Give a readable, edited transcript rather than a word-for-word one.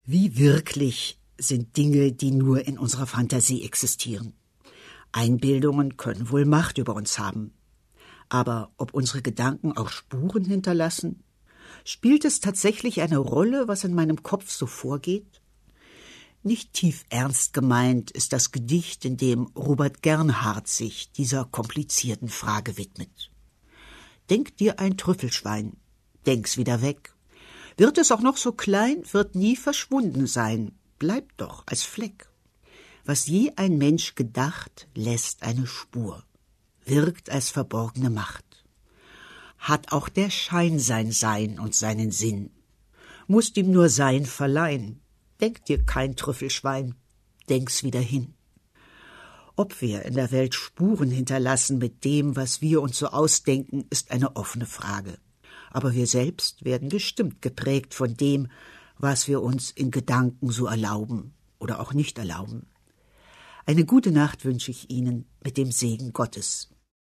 Wie wirklich sind Dinge, die nur in unserer Fantasie existieren? Einbildungen können wohl Macht über uns haben. Aber ob unsere Gedanken auch Spuren hinterlassen? Spielt es tatsächlich eine Rolle, was in meinem Kopf so vorgeht? Nicht tief ernst gemeint ist das Gedicht, in dem Robert Gernhardt sich dieser komplizierten Frage widmet. Denk dir ein Trüffelschwein, denk's wieder weg. Wird es auch noch so klein, wird nie verschwunden sein, bleibt doch als Fleck. Was je ein Mensch gedacht, lässt eine Spur, wirkt als verborgene Macht. Hat auch der Schein sein Sein und seinen Sinn, musst ihm nur Sein verleihen. Denk dir kein Trüffelschwein, denk's wieder hin. Ob wir in der Welt Spuren hinterlassen mit dem, was wir uns so ausdenken, ist eine offene Frage. Aber wir selbst werden bestimmt geprägt von dem, was wir uns in Gedanken so erlauben oder auch nicht erlauben. Eine gute Nacht wünsche ich Ihnen mit dem Segen Gottes.